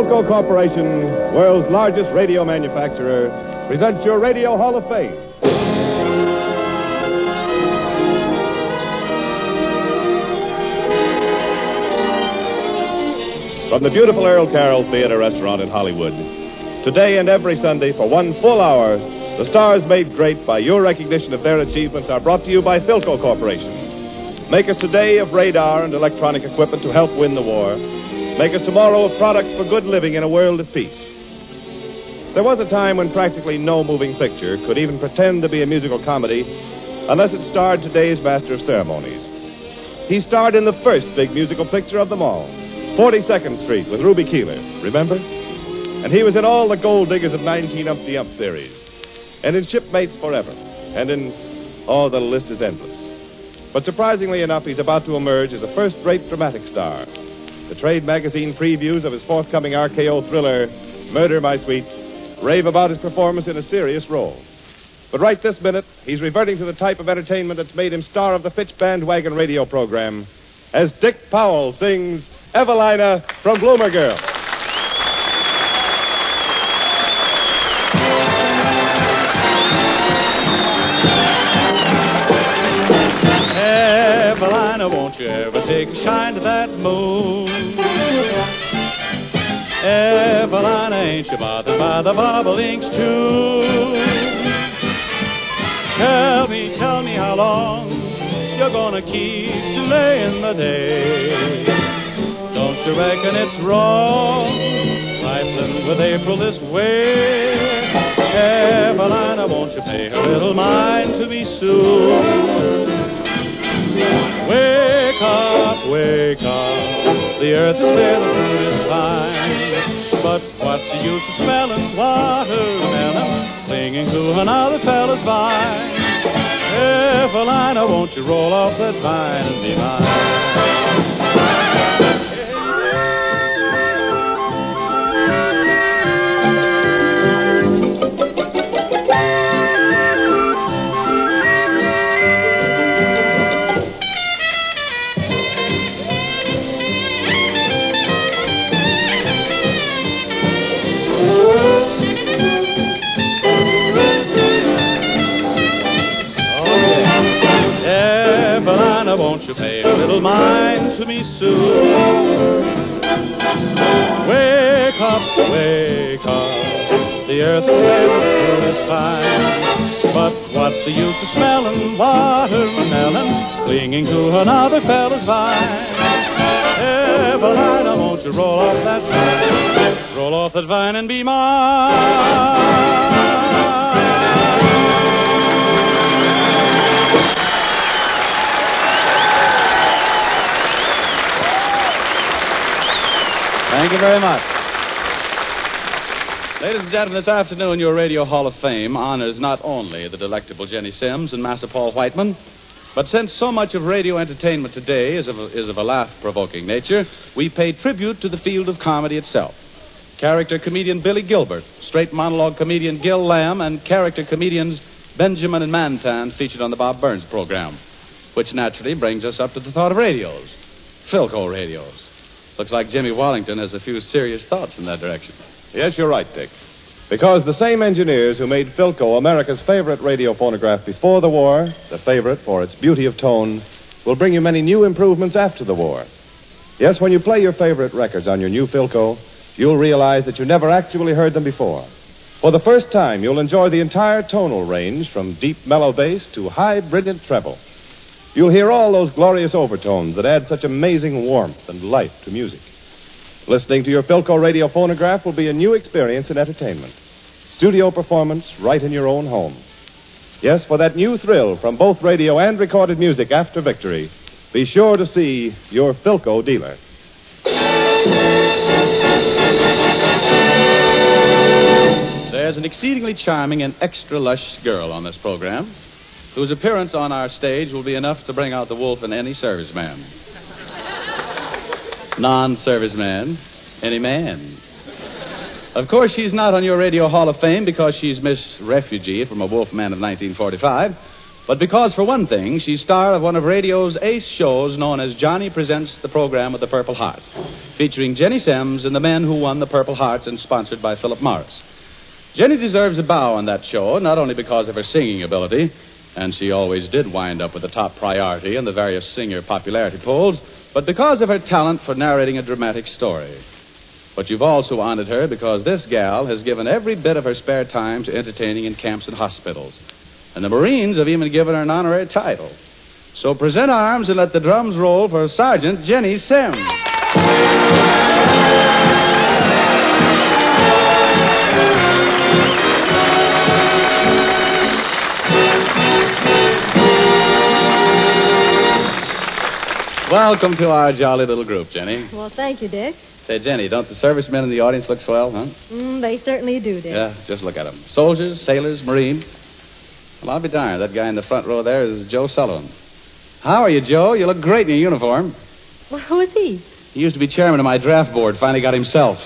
Philco Corporation, world's largest radio manufacturer, presents your Radio Hall of Fame. From the beautiful Earl Carroll Theater Restaurant in Hollywood, today and every Sunday for 1 full hour, the stars made great by your recognition of their achievements are brought to you by Philco Corporation. Makers today of radar and electronic equipment to help win the war. Makers tomorrow of products for good living in a world of peace. There was a time when practically no moving picture could even pretend to be a musical comedy unless it starred today's master of ceremonies. He starred in the first big musical picture of them all, 42nd Street with Ruby Keeler, remember? And he was in all the Gold Diggers of 19 Umpty Ump series, and in Shipmates Forever, and in, oh, the list is endless. But surprisingly enough, he's about to emerge as a first-rate dramatic star. The trade magazine previews of his forthcoming RKO thriller, Murder, My Sweet, rave about his performance in a serious role. But right this minute, he's reverting to the type of entertainment that's made him star of the Fitch Bandwagon radio program, as Dick Powell sings Evelina from Bloomer Girl. Evelina, won't you ever take a shine to that moon? Evelina, ain't you bothered by the bobolinks too? Tell me how long you're gonna keep delaying the day. Don't you reckon it's wrong, trifling with April this way? Evelina, won't you pay her little mind to me soon? Wake up, wake up, the earth is clear, the food is fine. But what's the use of smelling watermelon, clinging to another fella's vine? Evelina, won't you roll off that vine and be mine? Won't you pay a little mind to me soon? Wake up, the earth is fine. But what's the use of smelling watermelon, clinging to another fella's vine? Evelina, won't you roll off that vine and be mine? Thank you very much. Ladies and gentlemen, this afternoon, your Radio Hall of Fame honors not only the delectable Jenny Sims and Massa Paul Whiteman, but since so much of radio entertainment today is of a laugh-provoking nature, we pay tribute to the field of comedy itself. Character comedian Billy Gilbert, straight monologue comedian Gil Lamb, and character comedians Benjamin and Mantan featured on the Bob Burns program, which naturally brings us up to the thought of radios, Philco radios. Looks like Jimmy Wallington has a few serious thoughts in that direction. Yes, you're right, Dick. Because the same engineers who made Philco America's favorite radio phonograph before the war, the favorite for its beauty of tone, will bring you many new improvements after the war. Yes, when you play your favorite records on your new Philco, you'll realize that you never actually heard them before. For the first time, you'll enjoy the entire tonal range from deep mellow bass to high brilliant treble. You'll hear all those glorious overtones that add such amazing warmth and life to music. Listening to your Philco radio phonograph will be a new experience in entertainment. Studio performance right in your own home. Yes, for that new thrill from both radio and recorded music after victory, be sure to see your Philco dealer. There's an exceedingly charming and extra lush girl on this program, whose appearance on our stage will be enough to bring out the wolf in any serviceman. Non-serviceman, any man. Of course, she's not on your Radio Hall of Fame because she's Miss Refugee from a Wolfman of 1945, but because, for one thing, she's star of one of radio's ace shows known as Johnny Presents the Program with the Purple Heart, featuring Jenny Sims and the men who won the Purple Hearts and sponsored by Philip Morris. Jenny deserves a bow on that show, not only because of her singing ability, and she always did wind up with the top priority in the various singer popularity polls, but because of her talent for narrating a dramatic story. But you've also honored her because this gal has given every bit of her spare time to entertaining in camps and hospitals. And the Marines have even given her an honorary title. So present arms and let the drums roll for Sergeant Jenny Sims. Welcome to our jolly little group, Jenny. Well, thank you, Dick. Say, Jenny, don't the servicemen in the audience look swell, huh? They certainly do, Dick. Yeah, just look at them. Soldiers, sailors, Marines. Well, I'll be darned. That guy in the front row there is Joe Sullivan. How are you, Joe? You look great in your uniform. Well, who is he? He used to be chairman of my draft board. Finally got himself.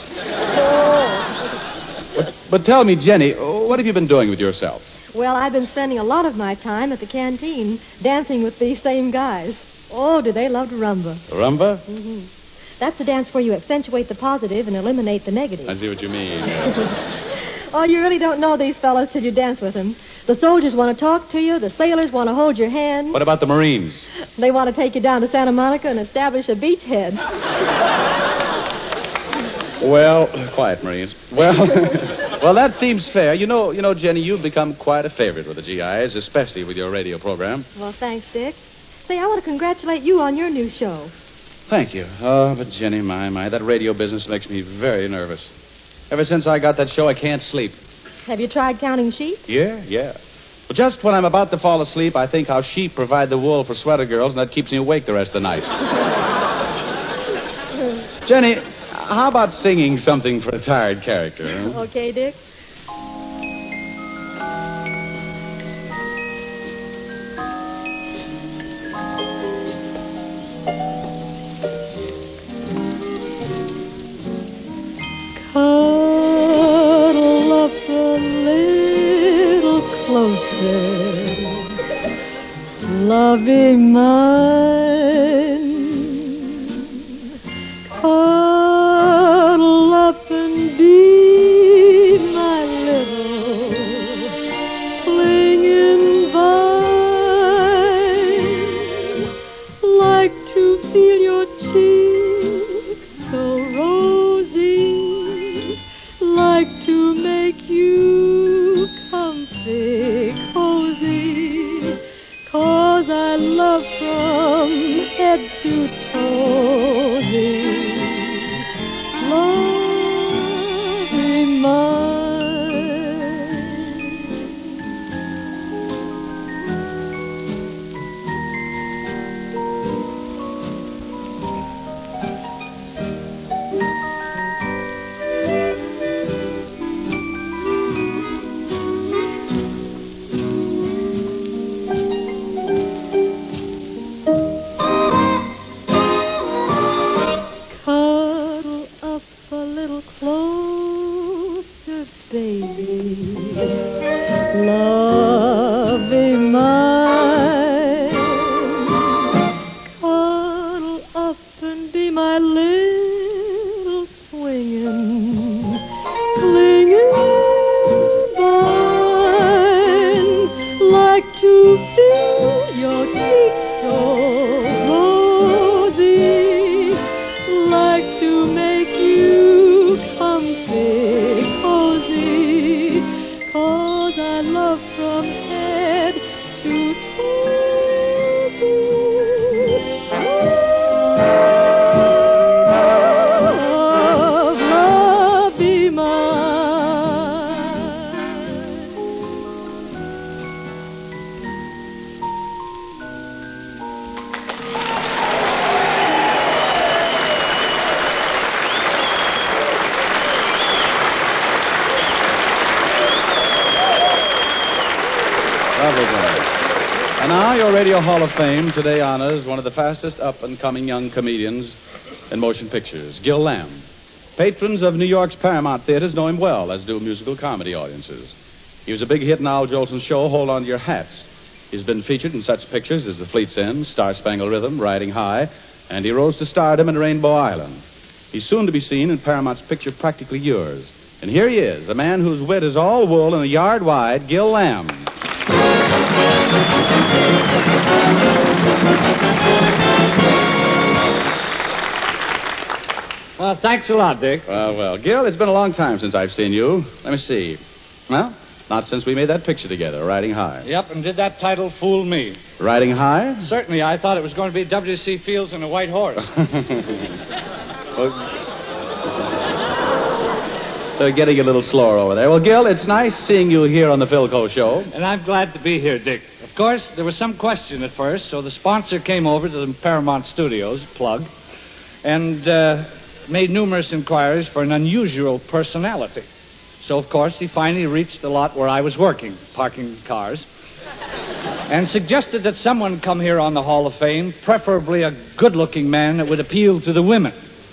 Oh. But tell me, Jenny, what have you been doing with yourself? Well, I've been spending a lot of my time at the canteen dancing with these same guys. Oh, do they love to rumba. Rumba? Mm-hmm. That's the dance where you accentuate the positive and eliminate the negative. I see what you mean. Oh, you really don't know these fellas till you dance with them. The soldiers want to talk to you. The sailors want to hold your hand. What about the Marines? They want to take you down to Santa Monica and establish a beachhead. Well, quiet, Marines. Well, that seems fair. You know, Jenny, you've become quite a favorite with the GIs, especially with your radio program. Well, thanks, Dick. Say, I want to congratulate you on your new show. Thank you. Oh, but Jenny, my, that radio business makes me very nervous. Ever since I got that show, I can't sleep. Have you tried counting sheep? Yeah. But just when I'm about to fall asleep, I think how sheep provide the wool for sweater girls, and that keeps me awake the rest of the night. Jenny, how about singing something for a tired character? Huh? Okay, Dick. Cuddle up a little closer, lovey mine. Cuddle up and be my little clinging vine. Like to feel your cheek so rosy, like to make you comfy, cozy, 'cause I love from head to toe thee, lovey mine. Cuddle up a little closer, baby, lovey mine. Cuddle up and be my little swinging, clinging vine. Like to feel your cheek so rosy, like to make you comfy, cozy, 'cause I love from head to toe thee, love be mine. Lovely, Jenny. And now your Radio Hall of Fame today honors one of the fastest up-and-coming young comedians in motion pictures, Gil Lamb. Patrons of New York's Paramount theaters know him well, as do musical comedy audiences. He was a big hit in Al Jolson's show, Hold On to Your Hats. He's been featured in such pictures as The Fleet's End, Star Spangled Rhythm, Riding High, and he rose to stardom in Rainbow Island. He's soon to be seen in Paramount's picture Practically Yours. And here he is, a man whose wit is all wool and a yard wide, Gil Lamb. Well, thanks a lot, Dick. Well, Gil, it's been a long time since I've seen you. Let me see. Well, not since we made that picture together, Riding High. Yep, and did that title fool me? Riding High? Certainly, I thought it was going to be W.C. Fields and a white horse. They're getting a little slower over there. Well, Gil, it's nice seeing you here on the Philco Show. And I'm glad to be here, Dick. Of course, there was some question at first, so the sponsor came over to the Paramount Studios, plug, and made numerous inquiries for an unusual personality. So, of course, he finally reached the lot where I was working, parking cars, and suggested that someone come here on the Hall of Fame, preferably a good-looking man that would appeal to the women.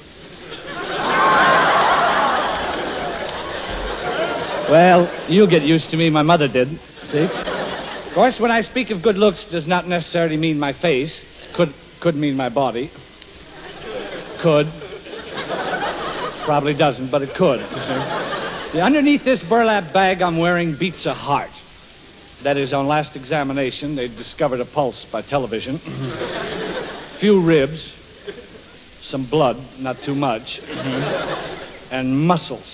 Well, you get used to me. My mother did, see? Of course, when I speak of good looks, does not necessarily mean my face. Could mean my body. Could. Probably doesn't, but it could. Underneath this burlap bag I'm wearing beats a heart. That is, on last examination, they discovered a pulse by television. Few ribs. Some blood, not too much. And muscles.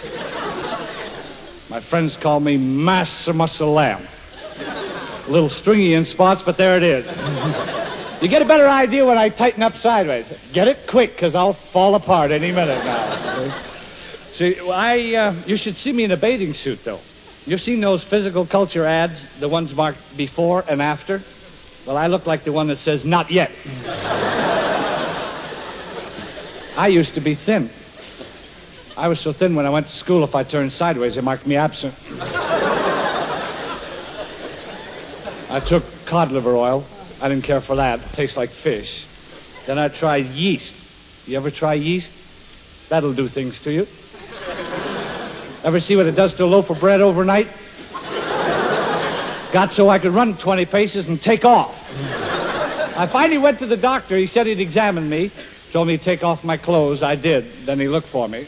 My friends call me Master Muscle Lamb. A little stringy in spots, but there it is. You get a better idea when I tighten up sideways. Get it quick, because I'll fall apart any minute now. See, you should see me in a bathing suit, though. You've seen those physical culture ads, the ones marked before and after? Well, I look like the one that says, not yet. I used to be thin. I was so thin when I went to school, if I turned sideways, they marked me absent. I took cod liver oil. I didn't care for that. It tastes like fish. Then I tried yeast. You ever try yeast? That'll do things to you. Ever see what it does to a loaf of bread overnight? Got so I could run 20 paces and take off. I finally went to the doctor. He said he'd examine me. Told me to take off my clothes. I did. Then he looked for me.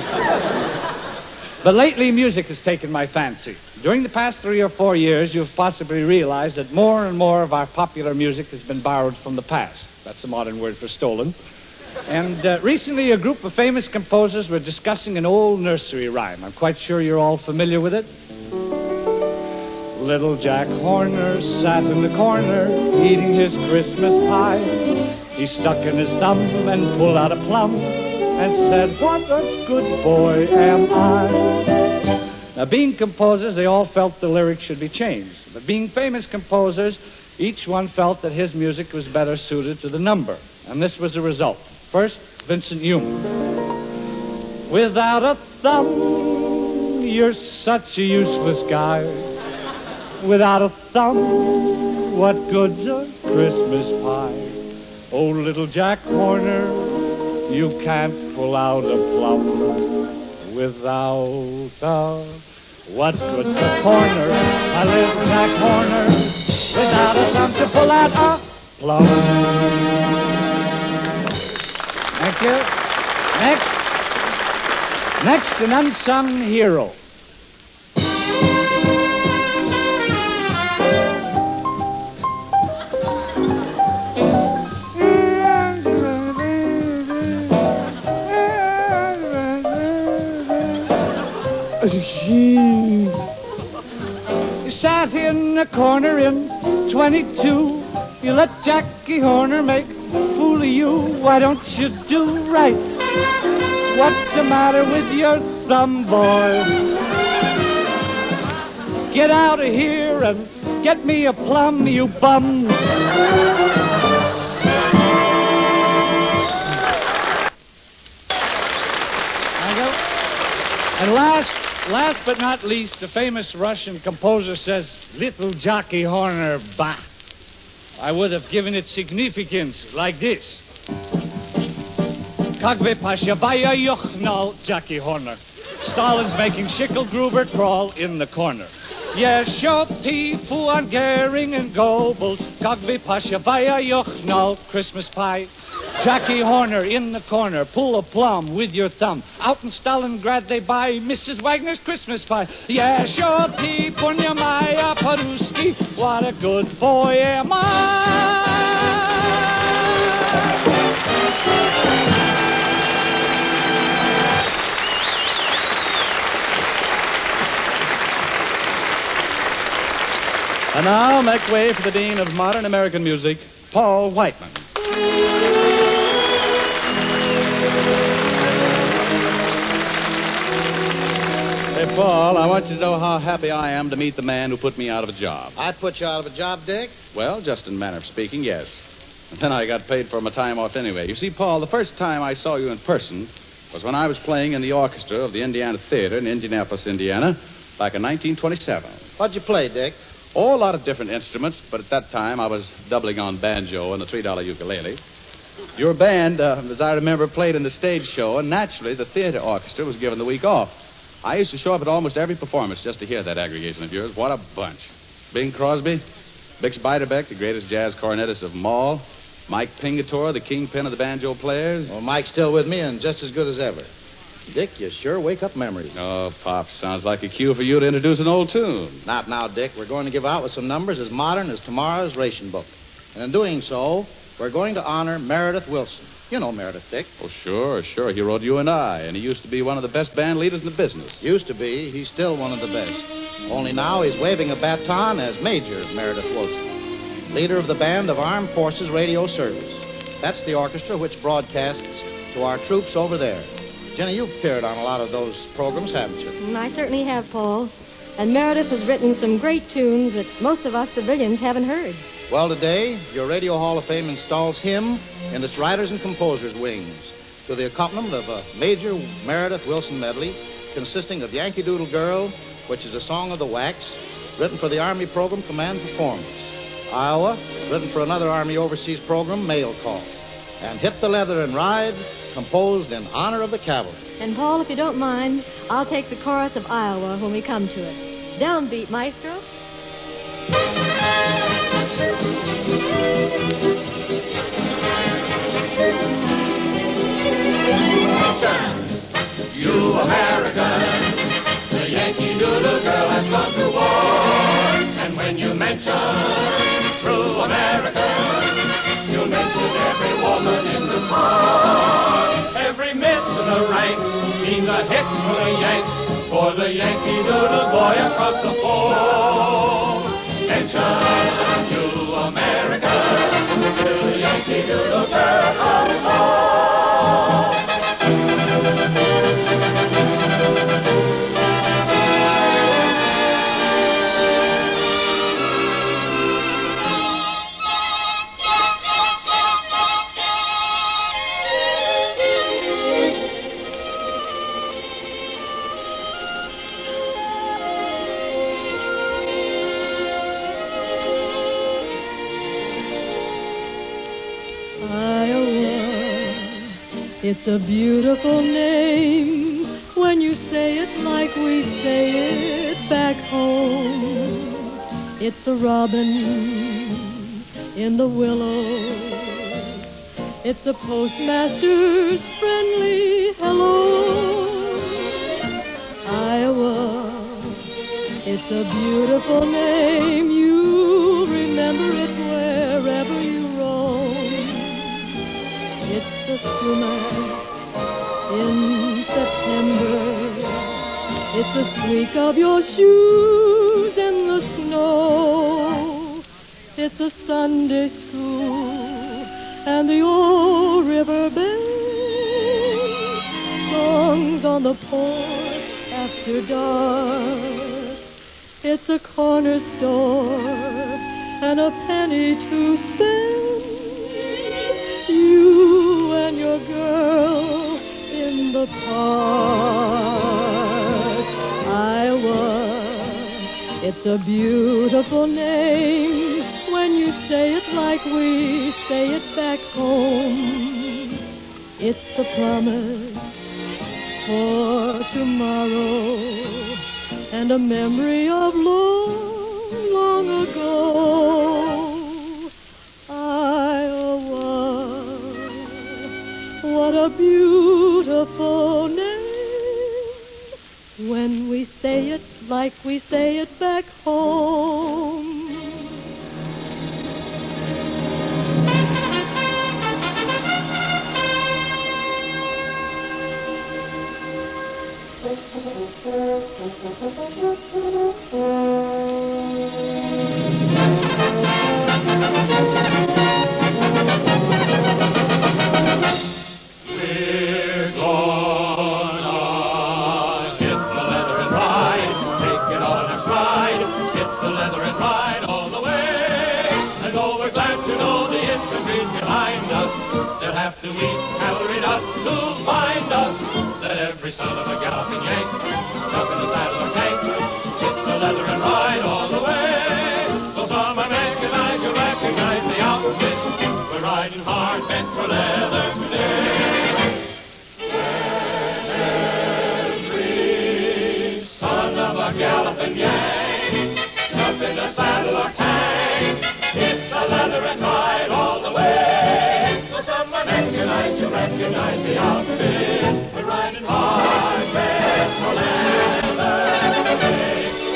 But lately, music has taken my fancy. During the past 3 or 4 years, you've possibly realized that more and more of our popular music has been borrowed from the past. That's a modern word for stolen. And recently, a group of famous composers were discussing an old nursery rhyme. I'm quite sure you're all familiar with it. Little Jack Horner sat in the corner eating his Christmas pie. He stuck in his thumb and pulled out a plum and said, what a good boy am I. Now, being composers, they all felt the lyrics should be changed. But being famous composers, each one felt that his music was better suited to the number. And this was the result. First, Vincent Youm. Without a thumb, you're such a useless guy. Without a thumb, what good's a Christmas pie? Oh, little Jack Horner, you can't pull out a plum without a... What good's a corner, a little Jack Horner, without a thumb to pull out a plum? Thank you. Next, an unsung hero. You sat in a corner in 22. You let Jackie Horner make a fool of you. Why don't you do right? What's the matter with your thumb, boy? Get out of here and get me a plum, you bum. And last but not least, the famous Russian composer says, little Jackie Horner, bah. I would have given it significance like this. Kagve Pashavaya Yochnal Jackie Horner. Stalin's making Schicklgruber crawl in the corner. Yes, shorty, fuan Gering and Goebbels, Gogby Pasha via Juchnal, Christmas pie. Jackie Horner in the corner, pull a plum with your thumb. Out in Stalingrad they buy Mrs. Wagner's Christmas pie. Yeah, shorty, punya maya paruski, what a good boy am I. And now, make way for the Dean of Modern American Music, Paul Whiteman. Hey, Paul, I want you to know how happy I am to meet the man who put me out of a job. I put you out of a job, Dick? Well, just in manner of speaking, yes. And then I got paid for my time off anyway. You see, Paul, the first time I saw you in person was when I was playing in the orchestra of the Indiana Theater in Indianapolis, Indiana, back in 1927. What'd you play, Dick? Oh, a lot of different instruments, but at that time I was doubling on banjo and the $3 ukulele. Your band, as I remember, played in the stage show, and naturally the theater orchestra was given the week off. I used to show up at almost every performance just to hear that aggregation of yours. What a bunch. Bing Crosby, Bix Beiderbecke, the greatest jazz cornetist of them all, Mike Pingatore, the kingpin of the banjo players. Well, Mike's still with me and just as good as ever. Dick, you sure wake up memories. Oh, Pop, sounds like a cue for you to introduce an old tune. Not now, Dick. We're going to give out with some numbers as modern as tomorrow's ration book. And in doing so, we're going to honor Meredith Willson. You know Meredith, Dick. Oh, sure. He wrote You and I, and he used to be one of the best band leaders in the business. Used to be. He's still one of the best. Only now he's waving a baton as Major Meredith Willson, leader of the Band of Armed Forces Radio Service. That's the orchestra which broadcasts to our troops over there. Jenny, you've appeared on a lot of those programs, haven't you? I certainly have, Paul. And Meredith has written some great tunes that most of us civilians haven't heard. Well, today, your Radio Hall of Fame installs him in its writers and composers' wings to the accompaniment of a Major Meredith Willson medley consisting of Yankee Doodle Girl, which is a song of the wax, written for the Army program Command Performance. Iowa, written for another Army overseas program, Mail Call. And Hit the Leather and Ride, composed in honor of the cavalry. And, Paul, if you don't mind, I'll take the chorus of Iowa when we come to it. Downbeat, maestro. You Americans, the Yankee Doodle Girl has gone to war. And when you mention true Americans, you mention every woman in the war. Every miss in the ranks means a hit for the Yanks, for the Yankee Doodle boy across the foam. Mention you Americans, the Yankee Doodle Girl comes home. It's a beautiful name when you say it like we say it back home. It's a robin in the willow. It's a postmaster's friendly hello. Iowa, it's a beautiful name. You'll remember it wherever you roam. It's the summer in September. It's the squeak of your shoes in the snow. It's a Sunday school and the old river bend. Songs on the porch after dark. It's a corner store and a penny to spend. You and your girl in the park. Iowa, it's a beautiful name when you say it like we say it back home. It's the promise for tomorrow and a memory of long, long ago. Iowa, what a beautiful name. When we say it like we say it back home. We're gonna hit the leather and ride, take it on our stride, hit the leather and ride all the way. And though we're glad to know the infantry's behind us, they'll have to meet cavalry dust to find us. Let every son of a galloping Yank jump in the saddle or tank, hit the leather and ride all the way. So some Americanize, you recognize the outfit. We're riding hard, bent for leather today. Every son of a galloping Yank, jump in the saddle or tank, hit the leather and ride all the way. So some Americanize, you recognize the outfit. We're riding hard, bent for leather today.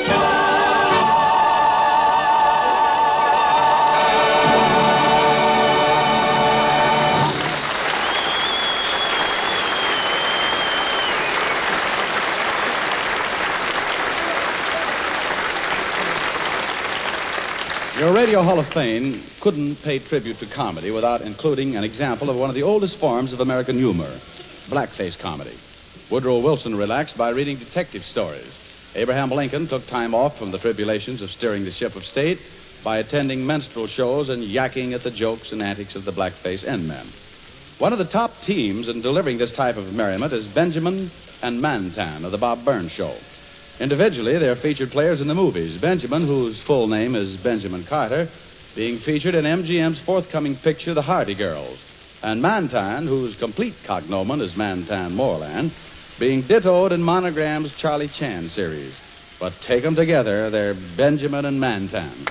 Your Radio Hall of Fame couldn't pay tribute to comedy without including an example of one of the oldest forms of American humor, blackface comedy. Woodrow Wilson relaxed by reading detective stories. Abraham Lincoln took time off from the tribulations of steering the ship of state by attending minstrel shows and yakking at the jokes and antics of the blackface N-men. One of the top teams in delivering this type of merriment is Benjamin and Mantan of the Bob Burns Show. Individually, they're featured players in the movies. Benjamin, whose full name is Benjamin Carter, being featured in MGM's forthcoming picture, The Hardy Girls. And Mantan, whose complete cognomen is Mantan Moreland, being dittoed in Monogram's Charlie Chan series. But take them together, they're Benjamin and Mantan.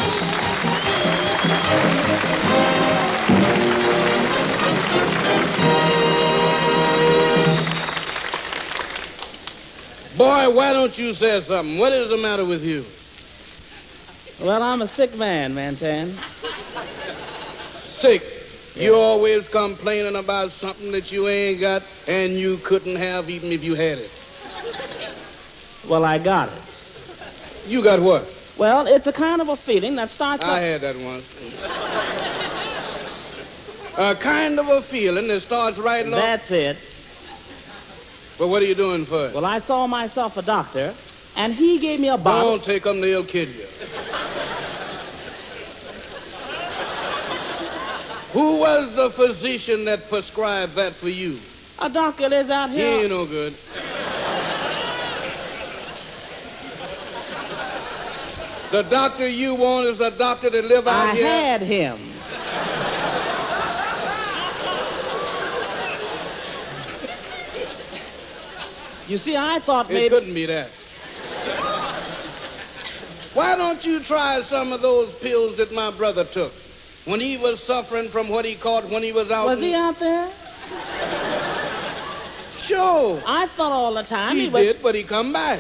Boy, why don't you say something? What is the matter with you? Well, I'm a sick man, Mantan. Sick? Yeah. You always complaining about something that you ain't got and you couldn't have even if you had it. Well, I got it. You got what? Well, it's a kind of a feeling that starts I had that once. A kind of a feeling that starts right along. That's it. Well, what are you doing for it? Well, I saw myself a doctor, and he gave me a bottle. Don't take them, they'll kill you. Who was the physician that prescribed that for you? A doctor lives out He here. ain't no good. The doctor you want is the doctor that live out here? I had him. You see, I thought maybe... It couldn't be that. Why don't you try some of those pills that my brother took when he was suffering from what he caught when he was out? Was he out there? Sure. I thought all the time He was... did, but he come back.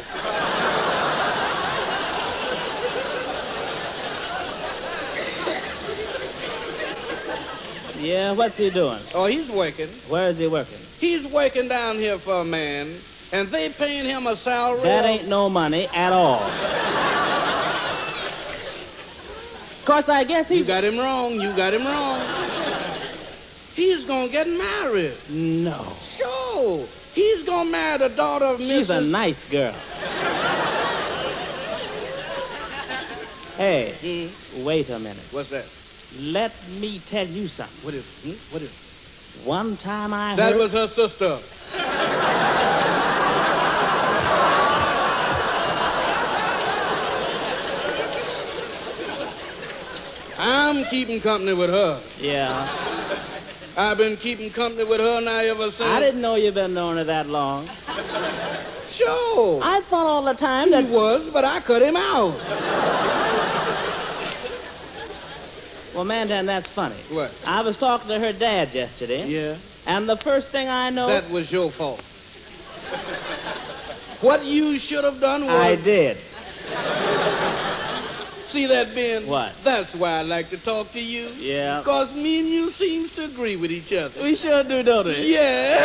Yeah, what's he doing? Oh, he's working. Where is he working? He's working down here for a man, and they paying him a salary. That ain't no money at all. Of course, I guess he's... You got him wrong. You got him wrong. He's going to get married. No. Sure. He's going to marry the daughter of Mrs. She's a nice girl. Hey, wait a minute. What's that? Let me tell you something. What is it? What is it? One time I That heard... was her sister. I'm keeping company with her. Yeah. I've been keeping company with her now ever since. I didn't know you've been knowing her that long. show. I thought all the time that... He was, but I cut him out. Well, Mandan, that's funny. What? I was talking to her dad yesterday. Yeah? And the first thing I know... That was your fault. What you should have done was... I did. See that, Ben? What? That's why I like to talk to you. Yeah. Because me and you seems to agree with each other. We sure do, don't we? Yeah.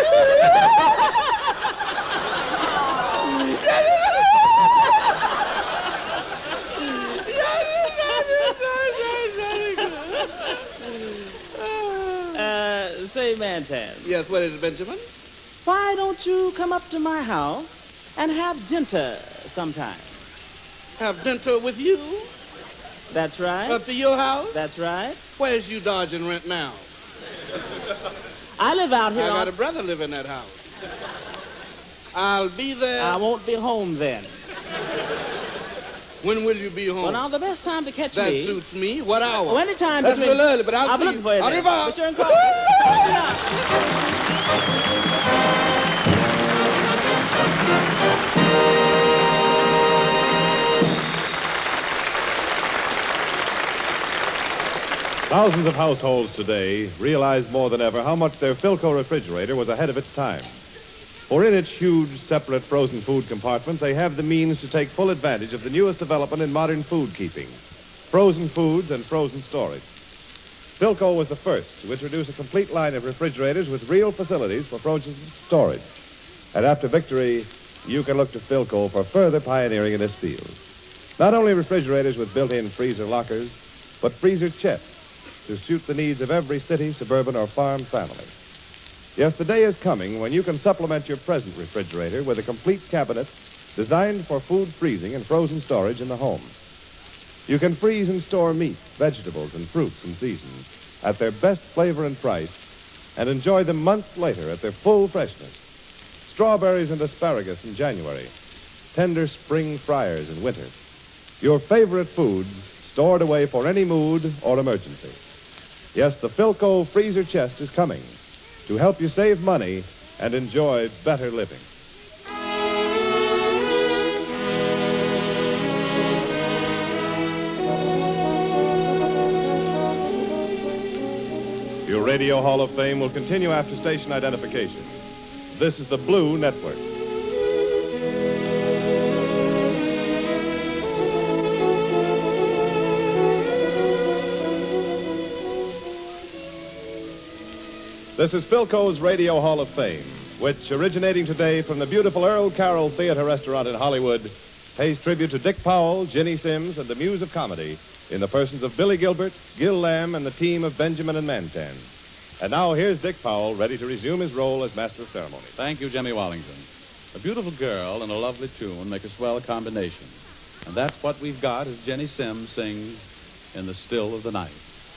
Say, Mantan. Yes, what is it, Benjamin? Why don't you come up to my house and have dinner sometime? Have dinner with you? That's right. Up to your house? That's right. Where's you dodging rent now? I live out here. I got a brother live in that house. I'll be there. I won't be home then. When will you be home? Well, now, the best time to catch that me... suits me. What hour? Well, any time That's between... a little early, but I'll be see looking for you Au then. revoir. Return call. Thousands of households today realize more than ever how much their Philco refrigerator was ahead of its time. For in its huge, separate frozen food compartment, they have the means to take full advantage of the newest development in modern food keeping, frozen foods and frozen storage. Philco was the first to introduce a complete line of refrigerators with real facilities for frozen storage. And after victory, you can look to Philco for further pioneering in this field. Not only refrigerators with built-in freezer lockers, but freezer chests to suit the needs of every city, suburban, or farm family. Yes, the day is coming when you can supplement your present refrigerator with a complete cabinet designed for food freezing and frozen storage in the home. You can freeze and store meat, vegetables, and fruits in season at their best flavor and price and enjoy them months later at their full freshness. Strawberries and asparagus in January, tender spring fryers in winter. Your favorite foods stored away for any mood or emergency. Yes, the Philco freezer chest is coming to help you save money and enjoy better living. Your Radio Hall of Fame will continue after station identification. This is the Blue Network. This is Philco's Radio Hall of Fame, which, originating today from the beautiful Earl Carroll Theater Restaurant in Hollywood, pays tribute to Dick Powell, Ginny Sims, and the Muse of Comedy in the persons of Billy Gilbert, Gil Lamb, and the team of Benjamin and Mantan. And now here's Dick Powell, ready to resume his role as Master of Ceremonies. Thank you, Jemmy Wallington. A beautiful girl and a lovely tune make a swell combination. And that's what we've got as Jenny Sims sings In the Still of the Night.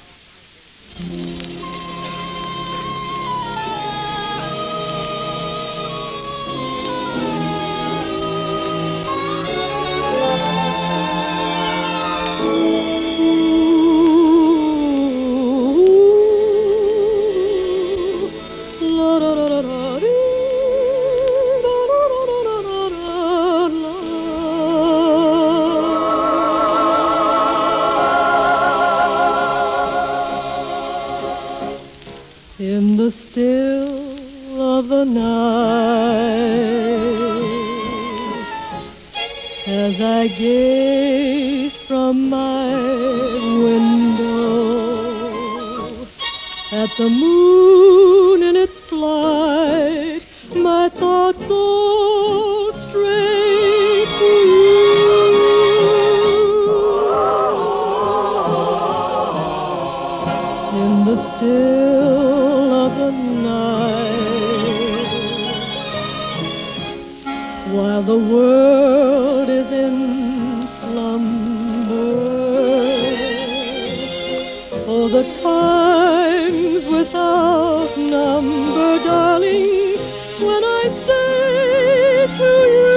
In the still of the night, as I gaze from my window at the moon in its flight, my thoughts go straight to you. In the still of the night, while the world is in slumber, oh, the times without number, darling, when I say to you,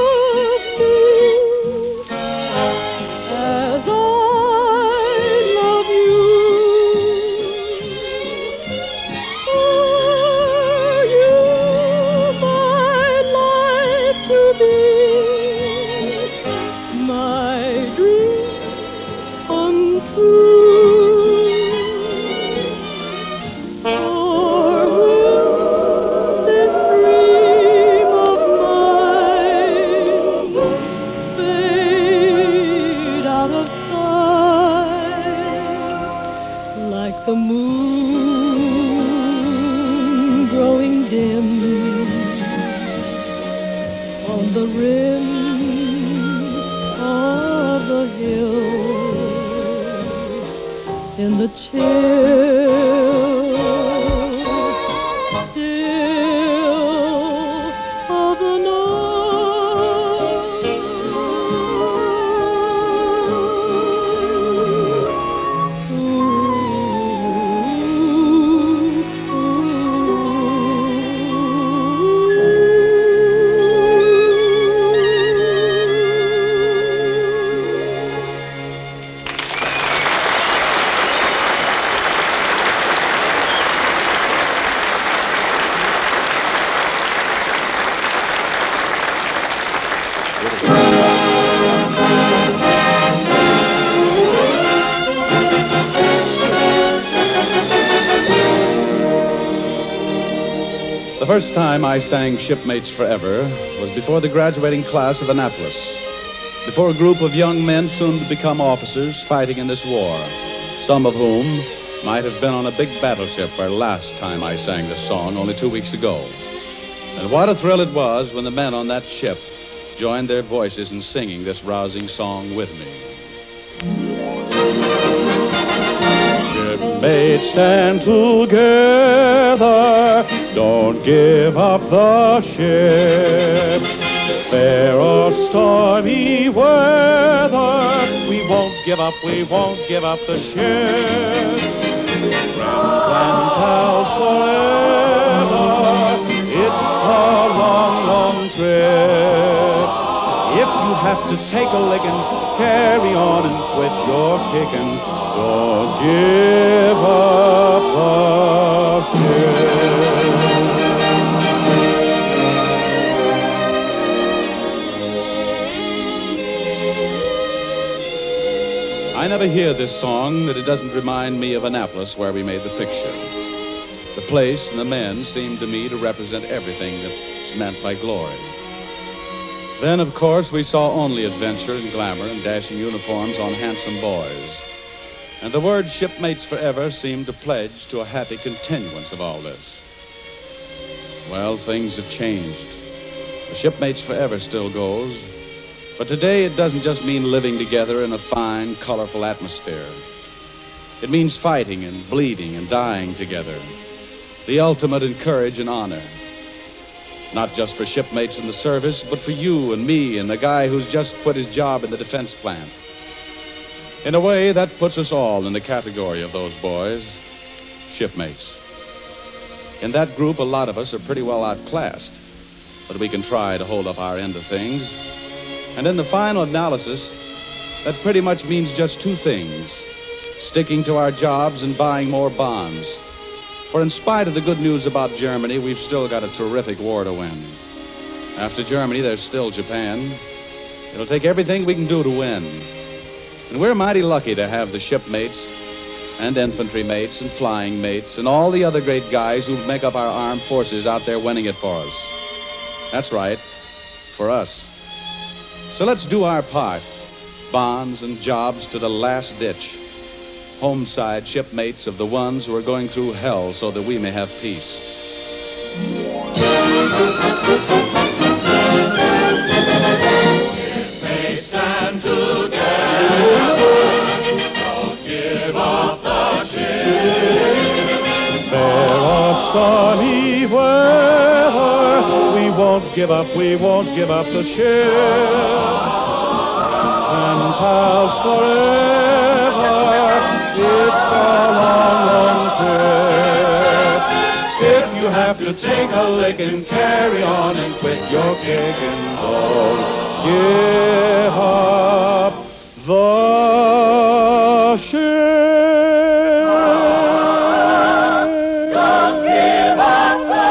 as I love the rim of the hill, in the chill, still of the The first time I sang Shipmates Forever was before the graduating class of Annapolis, before a group of young men soon to become officers fighting in this war, some of whom might have been on a big battleship where last time I sang this song only 2 weeks ago. And what a thrill it was when the men on that ship joined their voices in singing this rousing song with me. Shipmates, stand together, don't give up the ship. Fair or stormy weather, we won't give up the ship. Friends and pals forever, it's a long, long trip. If you have to take a licking, carry on and quit your kicking. Don't give up the ship. I never hear this song that it doesn't remind me of Annapolis, where we made the picture. The place and the men seem to me to represent everything that's meant by glory. Then, of course, we saw only adventure and glamour and dashing uniforms on handsome boys. And the word Shipmates Forever seemed to pledge to a happy continuance of all this. Well, things have changed. The Shipmates Forever still goes. But today it doesn't just mean living together in a fine, colorful atmosphere. It means fighting and bleeding and dying together. The ultimate in courage and honor. Not just for shipmates in the service, but for you and me and the guy who's just quit his job in the defense plant. In a way, that puts us all in the category of those boys, shipmates. In that group, a lot of us are pretty well outclassed, but we can try to hold up our end of things. And in the final analysis, that pretty much means just two things: sticking to our jobs and buying more bonds. For in spite of the good news about Germany, we've still got a terrific war to win. After Germany, there's still Japan. It'll take everything we can do to win. And we're mighty lucky to have the shipmates and infantry mates and flying mates and all the other great guys who make up our armed forces out there winning it for us. That's right, for us. So let's do our part. Bonds and jobs to the last ditch. Homeside shipmates of the ones who are going through hell so that we may have peace. Shipmates, stand together. Don't give up the ship. Fair or stormy weather, we won't give up the ship. And pals forever, it's a long, long trip. If you have to take a licking, carry on and quit your kicking. Don't give up the ship. Don't give up the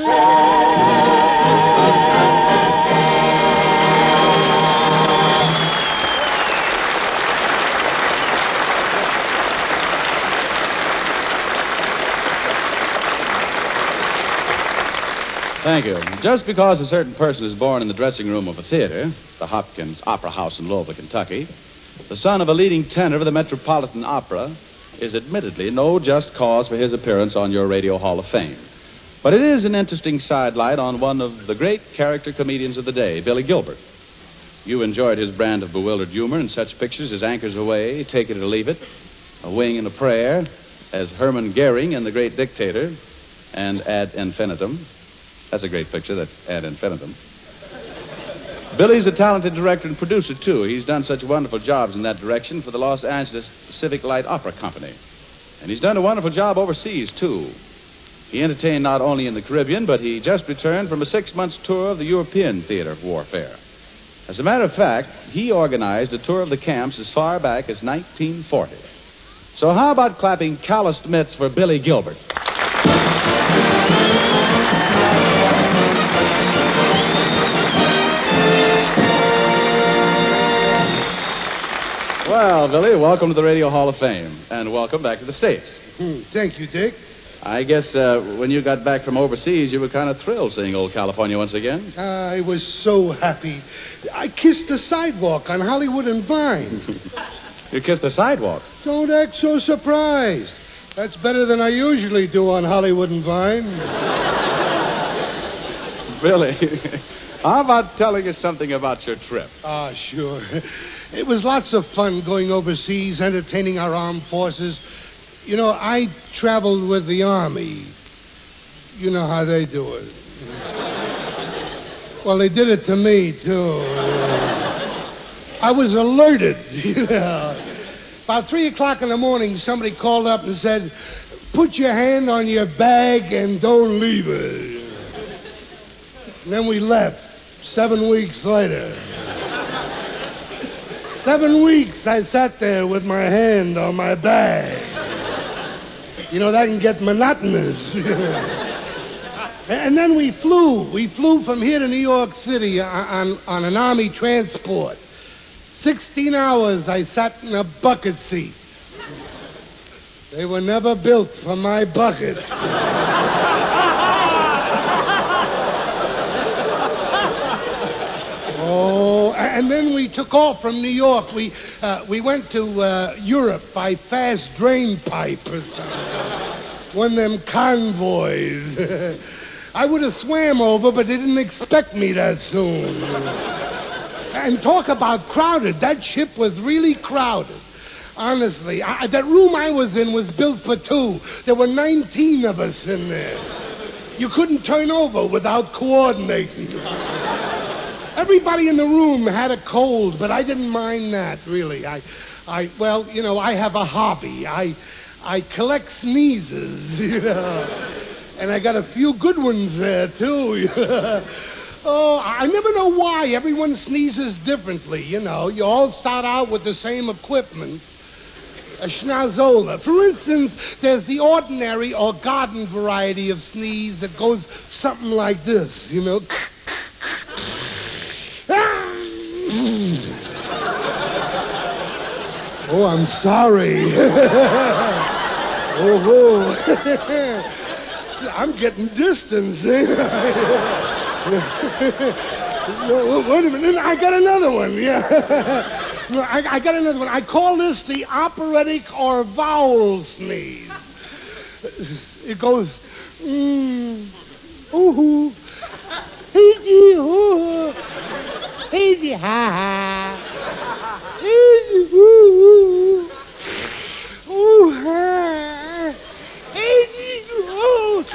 Thank you. Just because a certain person is born in the dressing room of a theater, the Hopkins Opera House in Louisville, Kentucky, the son of a leading tenor of the Metropolitan Opera, is admittedly no just cause for his appearance on your Radio Hall of Fame. But it is an interesting sidelight on one of the great character comedians of the day, Billy Gilbert. You enjoyed his brand of bewildered humor in such pictures as Anchors Away, Take It or Leave It, A Wing and a Prayer, as Hermann Goering in The Great Dictator, and Ad Infinitum. That's a great picture, that's Ad Infinitum. Billy's a talented director and producer, too. He's done such wonderful jobs in that direction for the Los Angeles Pacific Light Opera Company. And he's done a wonderful job overseas, too. He entertained not only in the Caribbean, but he just returned from a 6-month tour of the European theater of warfare. As a matter of fact, he organized a tour of the camps as far back as 1940. So how about clapping calloused mitts for Billy Gilbert? Well, Billy, welcome to the Radio Hall of Fame, and welcome back to the States. Thank you, Dick. I guess when you got back from overseas, you were kind of thrilled seeing old California once again. I was so happy. I kissed the sidewalk on Hollywood and Vine. You kissed the sidewalk? Don't act so surprised. That's better than I usually do on Hollywood and Vine. Billy, how about telling us something about your trip? Sure. It was lots of fun going overseas, entertaining our armed forces. You know, I traveled with the Army. You know how they do it. Well, they did it to me, too. I was alerted. About 3 o'clock in the morning, somebody called up and said, "Put your hand on your bag and don't leave it." And then we left 7 weeks later. 7 weeks I sat there with my hand on my bag. You know, that can get monotonous. And then we flew. We flew from here to New York City on an Army transport. 16 hours I sat in a bucket seat. They were never built for my bucket. Oh, and then we took off from New York. We went to Europe by fast drain pipe or something. One of them convoys. I would have swam over, but they didn't expect me that soon. And talk about crowded. That ship was really crowded. Honestly, that room I was in was built for 2. There were 19 of us in there. You couldn't turn over without coordinating. Everybody in the room had a cold, but I didn't mind that, really. Well, you know, I have a hobby. I collect sneezes, you know. And I got a few good ones there, too. Oh, I never know why. Everyone sneezes differently, you know. You all start out with the same equipment. A schnozola. For instance, there's the ordinary or garden variety of sneeze that goes something like this, you know. Oh, I'm sorry. Oh. I'm getting distance. No, wait a minute. I got another one. Yeah. No, I got another one. I call this the operatic or vowel sneeze. It goes, ooh, hee hoo, hee ha, hee ooh, ooh ha, hee ooh.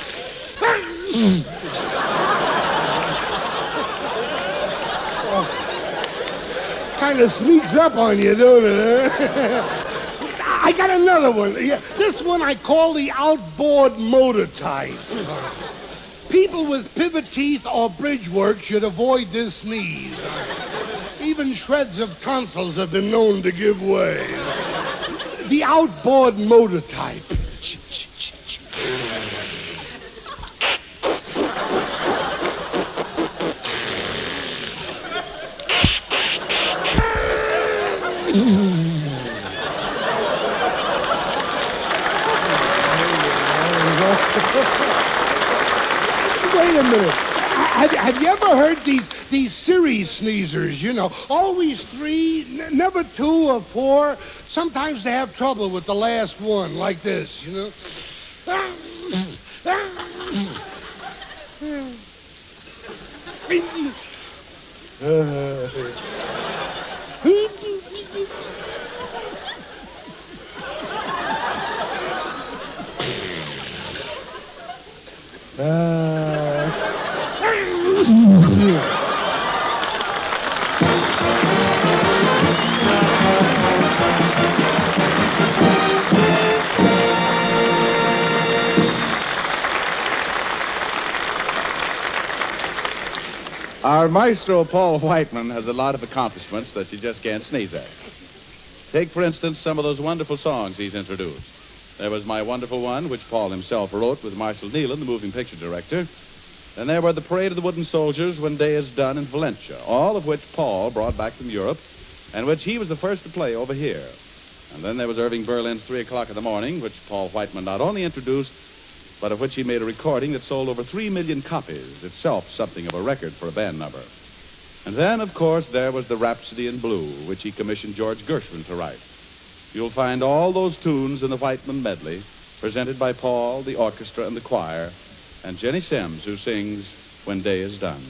Kind of sneaks up on you, don't it? I got another one. Yeah, this one I call the outboard motor type. People with pivot teeth or bridge work should avoid this sneeze. Even shreds of tonsils have been known to give way. The outboard motor type. Wait a minute. Have you ever heard these series sneezers, you know? Always 3, never 2 or 4. Sometimes they have trouble with the last one, like this, you know? Our maestro, Paul Whiteman, has a lot of accomplishments that you just can't sneeze at. Take, for instance, some of those wonderful songs he's introduced. There was My Wonderful One, which Paul himself wrote with Marshall Nealon, the moving picture director. And there were The Parade of the Wooden Soldiers, When Day Is Done in Valencia, all of which Paul brought back from Europe, and which he was the first to play over here. And then there was Irving Berlin's 3 o'clock in the morning, which Paul Whiteman not only introduced, but of which he made a recording that sold over 3 million copies, itself something of a record for a band number. And then, of course, there was the Rhapsody in Blue, which he commissioned George Gershwin to write. You'll find all those tunes in the Whiteman medley, presented by Paul, the orchestra, and the choir, and Jenny Sims, who sings When Day Is Done.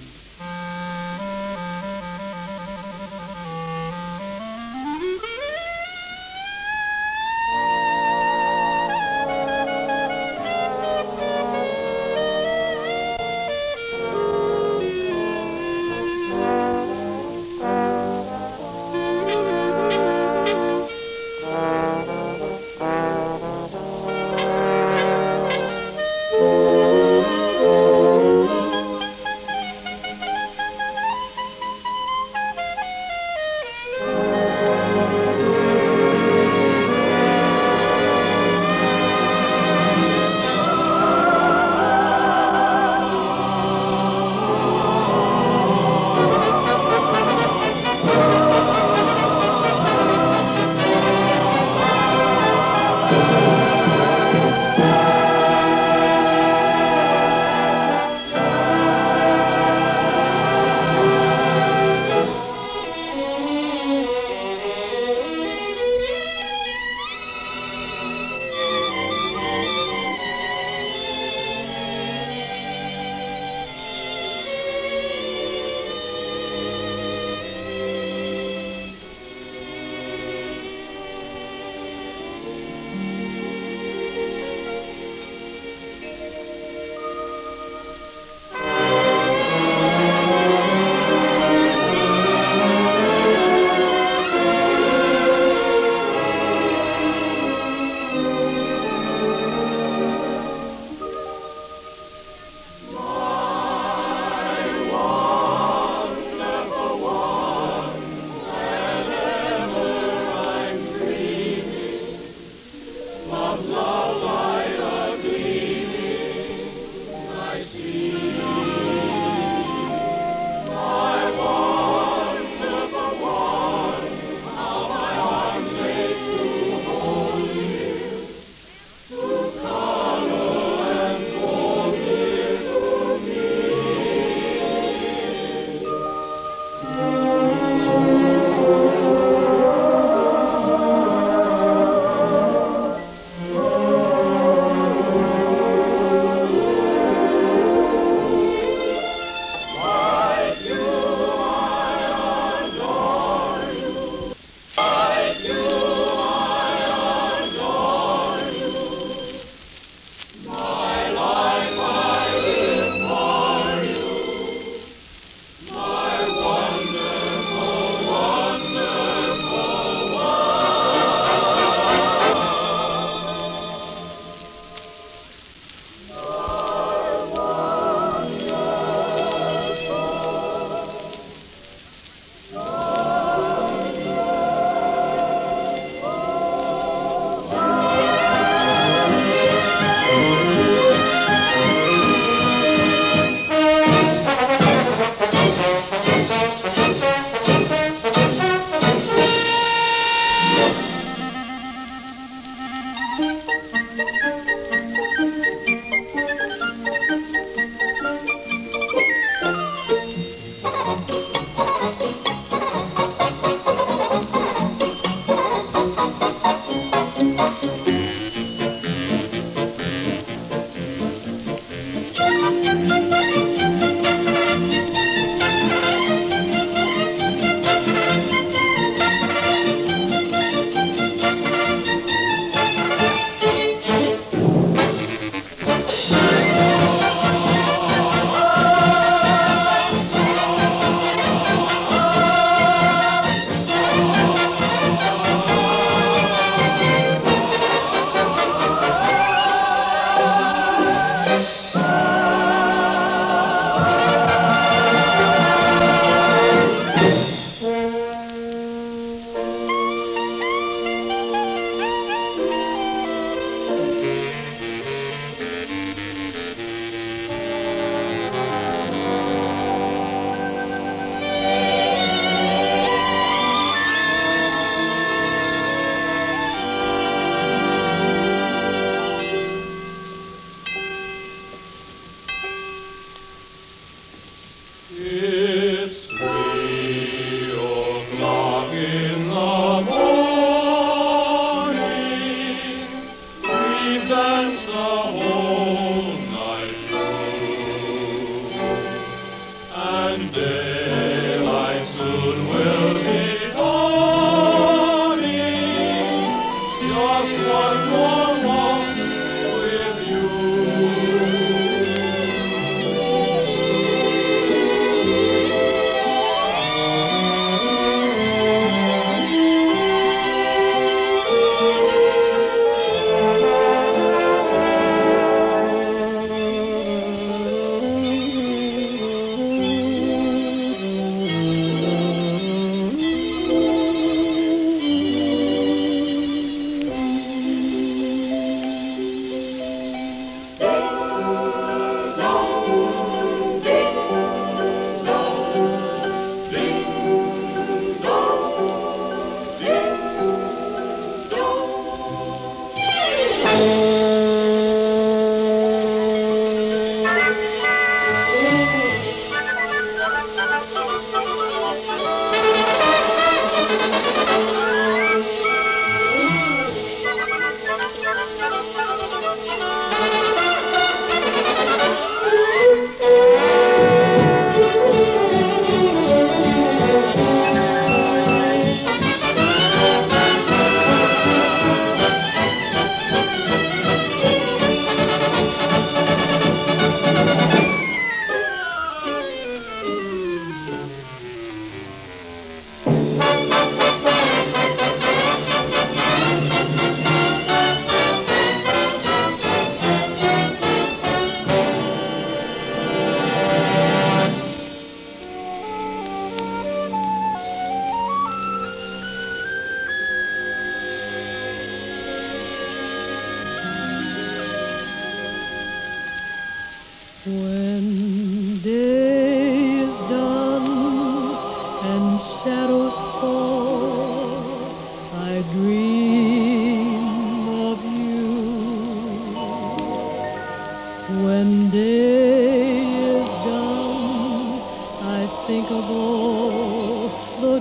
all the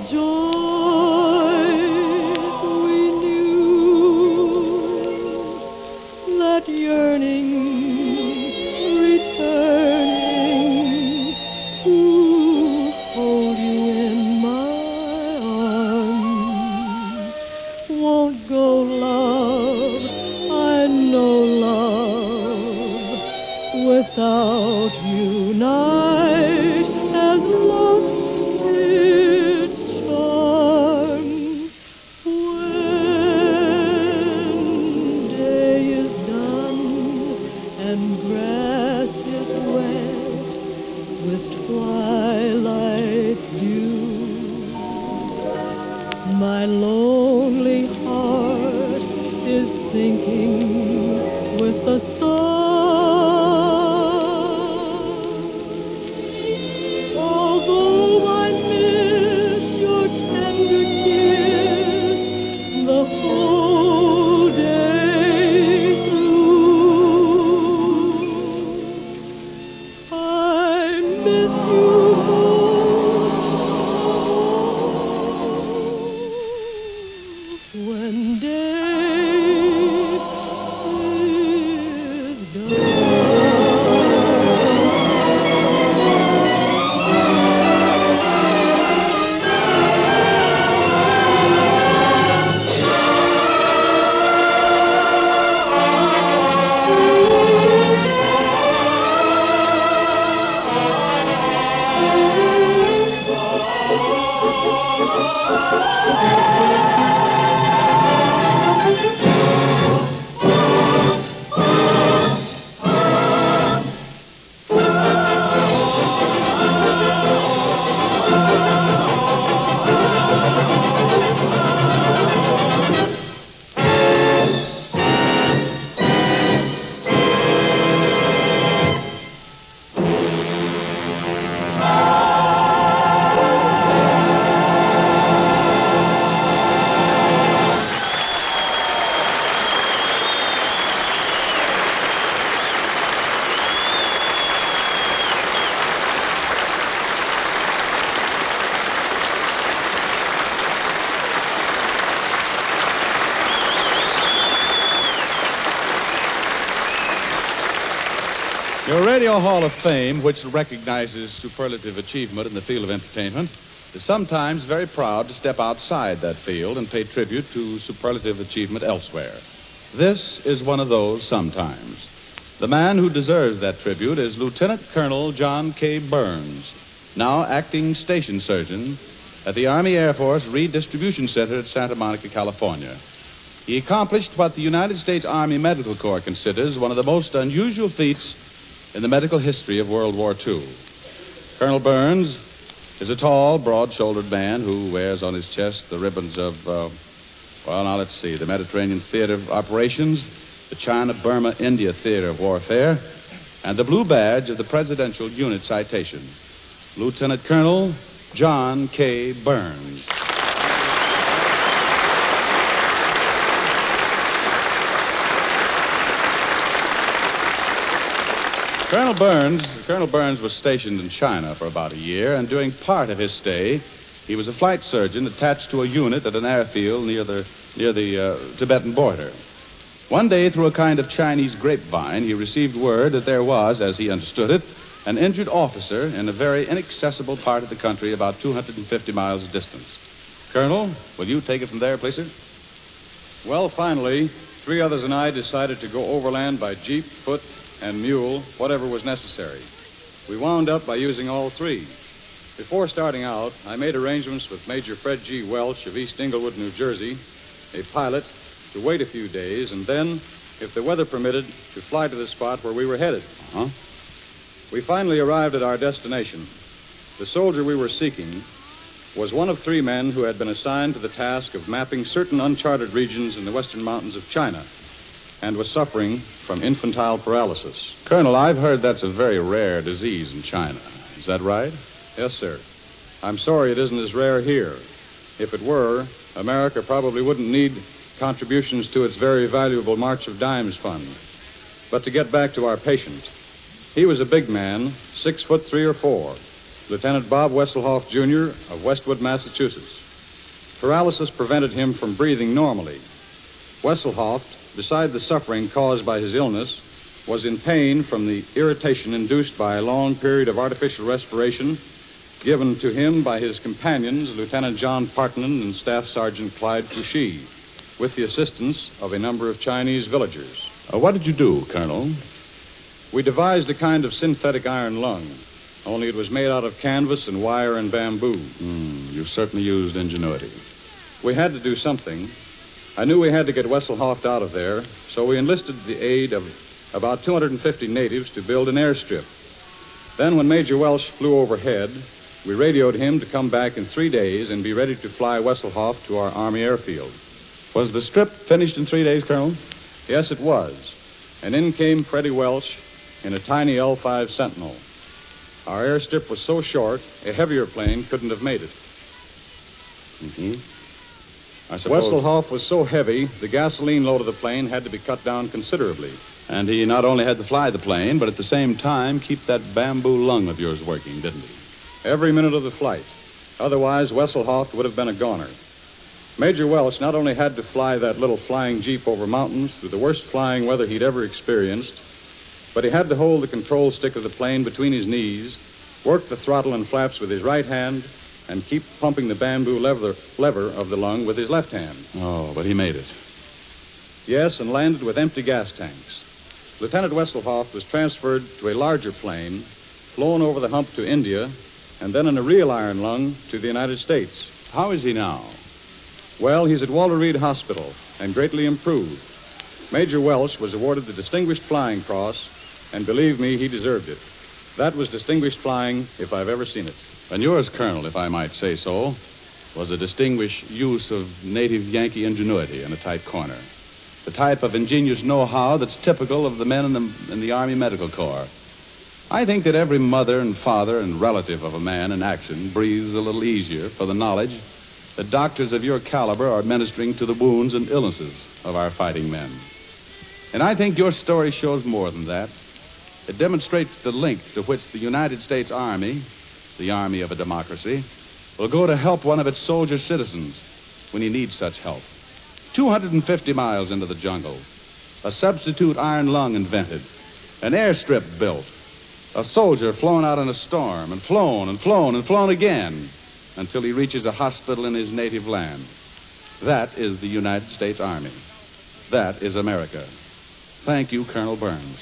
joys we knew, that yearning returning to hold you in my arms. Won't go, love, I know, love, without you night has lost its charm. When day is done and grass is wet with twilight dew, my lonely heart is sinking with the sun. Although I miss your tender kiss the whole day through, I miss you most when day is done. Your Radio Hall of Fame, which recognizes superlative achievement in the field of entertainment, is sometimes very proud to step outside that field and pay tribute to superlative achievement elsewhere. This is one of those sometimes. The man who deserves that tribute is Lieutenant Colonel John K. Burns, now acting station surgeon at the Army Air Force Redistribution Center at Santa Monica, California. He accomplished what the United States Army Medical Corps considers one of the most unusual feats in the medical history of World War II. Colonel Burns is a tall, broad-shouldered man who wears on his chest the ribbons of, the Mediterranean Theater of Operations, the China-Burma-India Theater of Warfare, and the blue badge of the Presidential Unit Citation. Lieutenant Colonel John K. Burns. Colonel Burns was stationed in China for about a year, and during part of his stay, he was a flight surgeon attached to a unit at an airfield near the Tibetan border. One day, through a kind of Chinese grapevine, he received word that there was, as he understood it, an injured officer in a very inaccessible part of the country about 250 miles distant. Colonel, will you take it from there, please, sir? Well, finally, 3 others and I decided to go overland by jeep, foot, and mule, whatever was necessary. We wound up by using all 3. Before starting out, I made arrangements with Major Fred G. Welch of East Englewood, New Jersey, a pilot, to wait a few days, and then, if the weather permitted, to fly to the spot where we were headed. Uh-huh. We finally arrived at our destination. The soldier we were seeking was one of 3 men who had been assigned to the task of mapping certain uncharted regions in the western mountains of China and was suffering from infantile paralysis. Colonel, I've heard that's a very rare disease in China. Is that right? Yes, sir. I'm sorry it isn't as rare here. If it were, America probably wouldn't need contributions to its very valuable March of Dimes fund. But to get back to our patient, he was a big man, 6'3" or 4". Lieutenant Bob Wesselhoff, Jr. of Westwood, Massachusetts. Paralysis prevented him from breathing normally. Wesselhoff, beside the suffering caused by his illness, was in pain from the irritation induced by a long period of artificial respiration given to him by his companions, Lieutenant John Partonen and Staff Sergeant Clyde Fouché, with the assistance of a number of Chinese villagers. What did you do, Colonel? We devised a kind of synthetic iron lung, only it was made out of canvas and wire and bamboo. You certainly used ingenuity. We had to do something. I knew we had to get Wesselhoff out of there, so we enlisted the aid of about 250 natives to build an airstrip. Then, when Major Welsh flew overhead, we radioed him to come back in 3 days and be ready to fly Wesselhoff to our Army airfield. Was the strip finished in 3 days, Colonel? Yes, it was. And in came Freddie Welsh in a tiny L-5 Sentinel. Our airstrip was so short, a heavier plane couldn't have made it. I suppose... Wesselhoff was so heavy, the gasoline load of the plane had to be cut down considerably. And he not only had to fly the plane, but at the same time keep that bamboo lung of yours working, didn't he? Every minute of the flight. Otherwise, Wesselhoff would have been a goner. Major Welsh not only had to fly that little flying jeep over mountains through the worst flying weather he'd ever experienced, but he had to hold the control stick of the plane between his knees, work the throttle and flaps with his right hand, and keep pumping the bamboo lever of the lung with his left hand. Oh, but he made it. Yes, and landed with empty gas tanks. Lieutenant Wesselhoff was transferred to a larger plane, flown over the hump to India, and then in a real iron lung to the United States. How is he now? Well, he's at Walter Reed Hospital and greatly improved. Major Welsh was awarded the Distinguished Flying Cross, and believe me, he deserved it. That was distinguished flying if I've ever seen it. And yours, Colonel, if I might say so, was a distinguished use of native Yankee ingenuity in a tight corner. The type of ingenious know-how that's typical of the men in the Army Medical Corps. I think that every mother and father and relative of a man in action breathes a little easier for the knowledge that doctors of your caliber are ministering to the wounds and illnesses of our fighting men. And I think your story shows more than that. It demonstrates the length to which the United States Army, the army of a democracy, will go to help one of its soldier citizens when he needs such help. 250 miles into the jungle, a substitute iron lung invented, an airstrip built, a soldier flown out in a storm and flown and flown and flown again until he reaches a hospital in his native land. That is the United States Army. That is America. Thank you, Colonel Burns.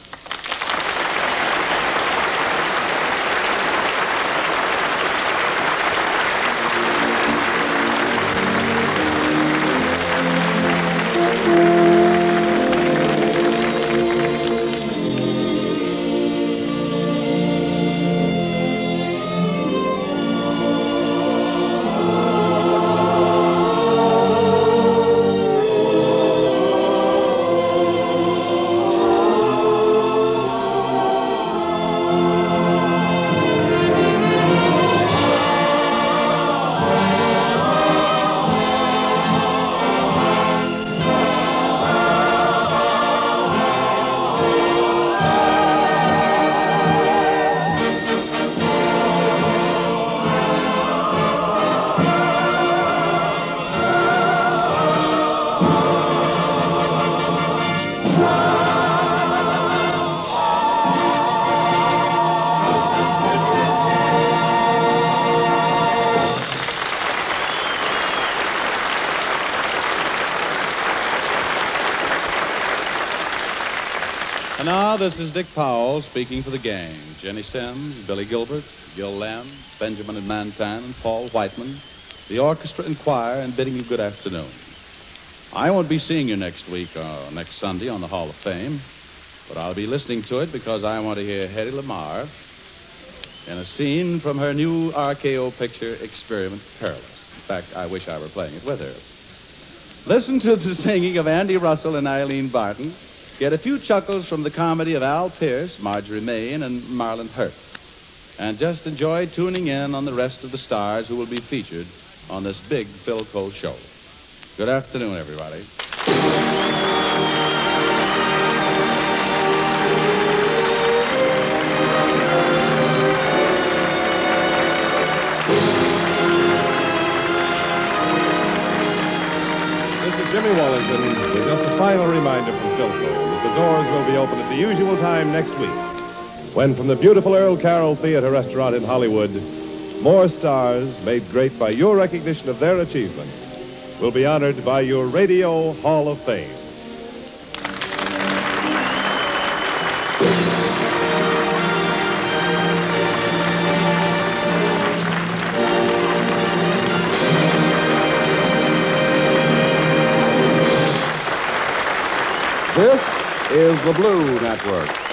And now, this is Dick Powell speaking for the gang. Jenny Sims, Billy Gilbert, Gil Lamb, Benjamin and Mantan, and Paul Whiteman, the orchestra and choir, and bidding you good afternoon. I won't be seeing you next week, next Sunday on the Hall of Fame, but I'll be listening to it because I want to hear Hedy Lamarr in a scene from her new RKO picture, Experiment Perilous. In fact, I wish I were playing it with her. Listen to the singing of Andy Russell and Eileen Barton. Get a few chuckles from the comedy of Al Pierce, Marjorie Main, and Marlon Hurt. And just enjoy tuning in on the rest of the stars who will be featured on this big Philco show. Good afternoon, everybody. Henry Wallington with just a final reminder from Philco that the doors will be open at the usual time next week, when from the beautiful Earl Carroll Theater Restaurant in Hollywood, more stars made great by your recognition of their achievement will be honored by your Radio Hall of Fame. This is the Blue Network.